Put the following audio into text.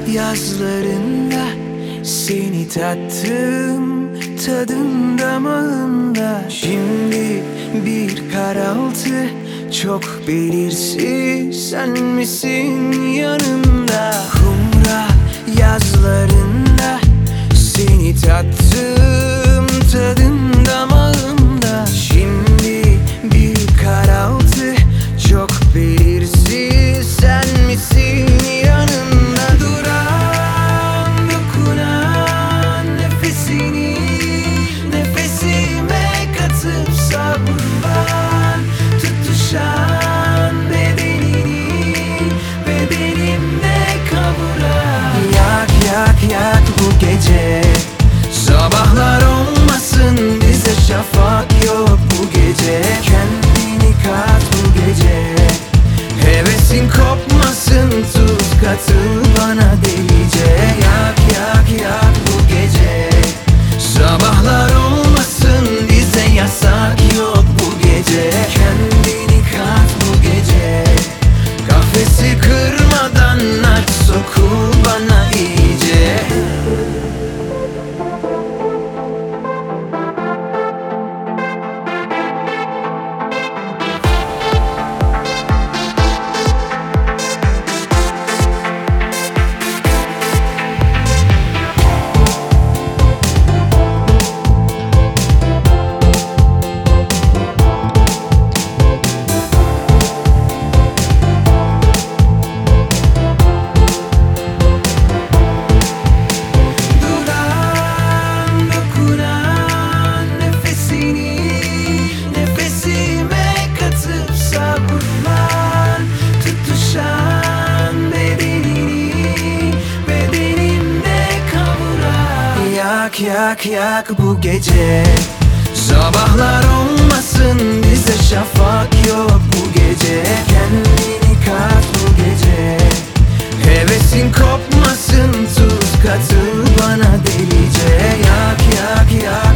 yazlarında seni tattım, tadım damağımda. Şimdi bir karaltı, çok belirsiz, sen misin yanımda? Kumra yazlarında seni tattım, tadım damağımda. Şimdi bir karaltı, çok belirsiz, sen misin yanımda? Duran, dokunan nefesini nefesime katıp savrulman, tutuşan bedenini bedenimde kavuran. Yak yak yak bu gece, sabahlar olmasın bize, şafak yok bu gece. Kendini kat bu gece, hevesin kopmasın, tuz katıl bana delice. Yak yak yak bu gece, sabahlar olmasın bize, yasak yok bu gece. Kendini kat bu gece, kafesi kırmadan aç, sokul bana iyice. Yak yak yak bu gece, sabahlar olmasın bize, şafak yok bu gece. Kendini kat bu gece, hevesin kopmasın, tuz katıl bana delice. Yak yak yak